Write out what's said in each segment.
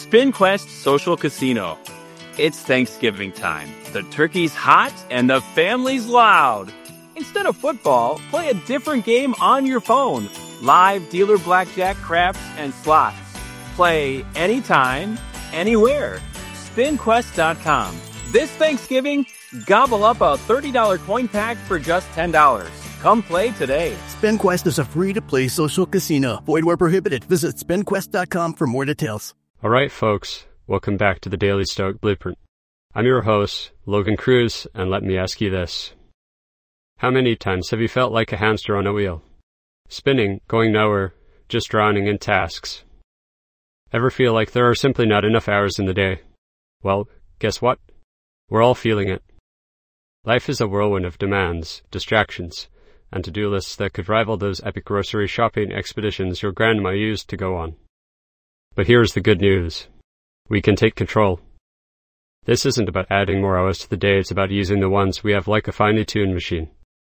SpinQuest Social Casino. It's Thanksgiving time. The turkey's hot and the family's loud. Instead of football, play a different game on your phone. Live dealer blackjack, craps, and slots. Play anytime, anywhere. SpinQuest.com. This Thanksgiving, gobble up a $30 coin pack for just $10. Come play today. SpinQuest is a free-to-play social casino. Void where prohibited. Visit SpinQuest.com for more details. All right, folks. Welcome back to the Daily Stoic Blueprint. I'm your host, Logan Cruz, and let me ask you this. How many times have you felt like a hamster on a wheel? Spinning, going nowhere, just drowning in tasks. Ever feel like there are simply not enough hours in the day? Well, guess what? We're all feeling it. Life is a whirlwind of demands, distractions, and to-do lists that could rival those epic grocery shopping expeditions your grandma used to go on. But here's the good news. We can take control. This isn't about adding more hours to the day, it's about using the ones we have like a finely tuned machine.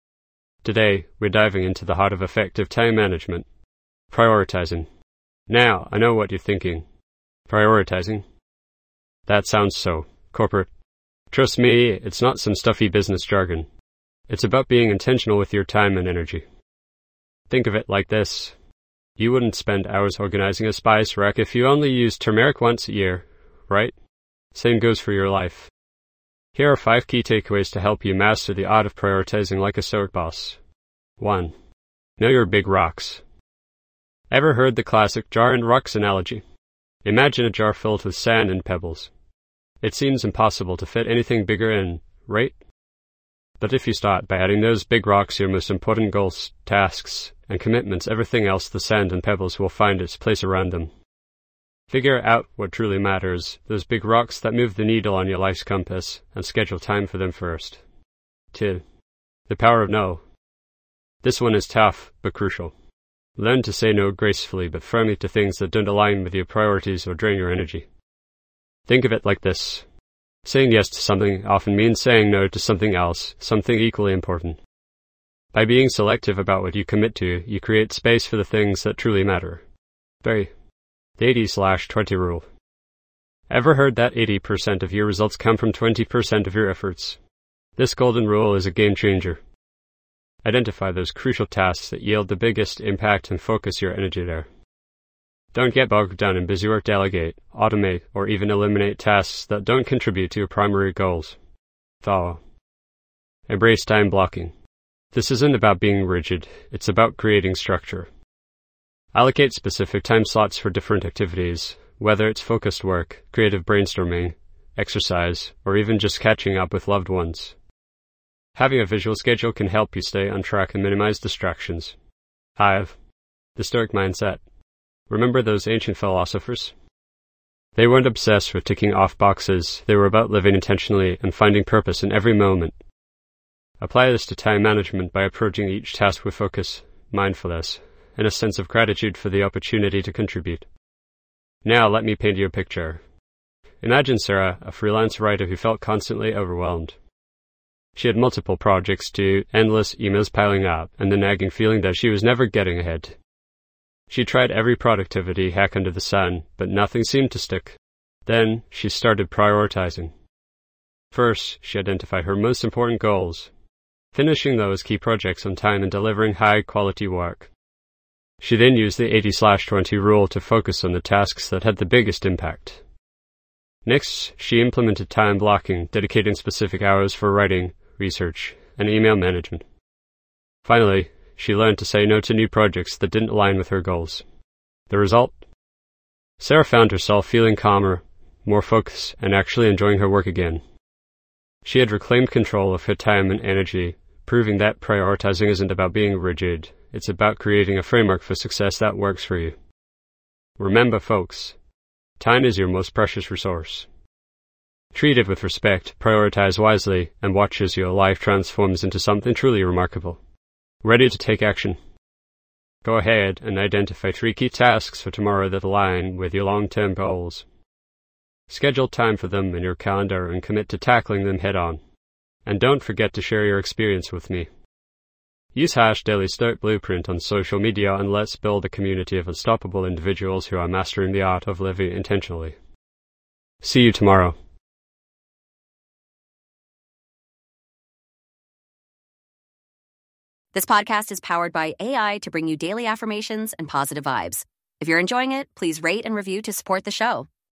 Today, we're diving into the heart of effective time management. Prioritizing. Now, I know what you're thinking. Prioritizing? That sounds so corporate. Trust me, it's not some stuffy business jargon. It's about being intentional with your time and energy. Think of it like this. You wouldn't spend hours organizing a spice rack if you only used turmeric once a year, right? Same goes for your life. Here are 5 key takeaways to help you master the art of prioritizing like a stoic boss. 1. Know your big rocks. Ever heard the classic jar and rocks analogy? Imagine a jar filled with sand and pebbles. It seems impossible to fit anything bigger in, right? But if you start by adding those big rocks your most important goals, tasks, and commitments, everything else, the sand and pebbles, will find its place around them. Figure out what truly matters, those big rocks that move the needle on your life's compass, and schedule time for them first. 2. The power of no. This one is tough, but crucial. Learn to say no gracefully but firmly to things that don't align with your priorities or drain your energy. Think of it like this. Saying yes to something often means saying no to something else, something equally important. By being selective about what you commit to, you create space for the things that truly matter. 3. The 80/20 rule. Ever heard that 80% of your results come from 20% of your efforts? This golden rule is a game changer. Identify those crucial tasks that yield the biggest impact and focus your energy there. Don't get bogged down in busy work. Delegate, automate, or even eliminate tasks that don't contribute to your primary goals. 4. Embrace time blocking. This isn't about being rigid, it's about creating structure. Allocate specific time slots for different activities, whether it's focused work, creative brainstorming, exercise, or even just catching up with loved ones. Having a visual schedule can help you stay on track and minimize distractions. 5. The Stoic mindset. Remember those ancient philosophers? They weren't obsessed with ticking off boxes, they were about living intentionally and finding purpose in every moment. Apply this to time management by approaching each task with focus, mindfulness, and a sense of gratitude for the opportunity to contribute. Now let me paint you a picture. Imagine Sarah, a freelance writer who felt constantly overwhelmed. She had multiple projects to do, endless emails piling up, and the nagging feeling that she was never getting ahead. She tried every productivity hack under the sun, but nothing seemed to stick. Then she started prioritizing. First, she identified her most important goals, finishing those key projects on time and delivering high-quality work. She then used the 80/20 rule to focus on the tasks that had the biggest impact. Next, she implemented time blocking, dedicating specific hours for writing, research, and email management. Finally, she learned to say no to new projects that didn't align with her goals. The result? Sarah found herself feeling calmer, more focused, and actually enjoying her work again. She had reclaimed control of her time and energy, proving that prioritizing isn't about being rigid, it's about creating a framework for success that works for you. Remember, folks, time is your most precious resource. Treat it with respect, prioritize wisely, and watch as your life transforms into something truly remarkable. Ready to take action? Go ahead and identify 3 key tasks for tomorrow that align with your long-term goals. Schedule time for them in your calendar and commit to tackling them head-on. And don't forget to share your experience with me. Use #DailyStoicBlueprint on social media and let's build a community of unstoppable individuals who are mastering the art of living intentionally. See you tomorrow. This podcast is powered by AI to bring you daily affirmations and positive vibes. If you're enjoying it, please rate and review to support the show.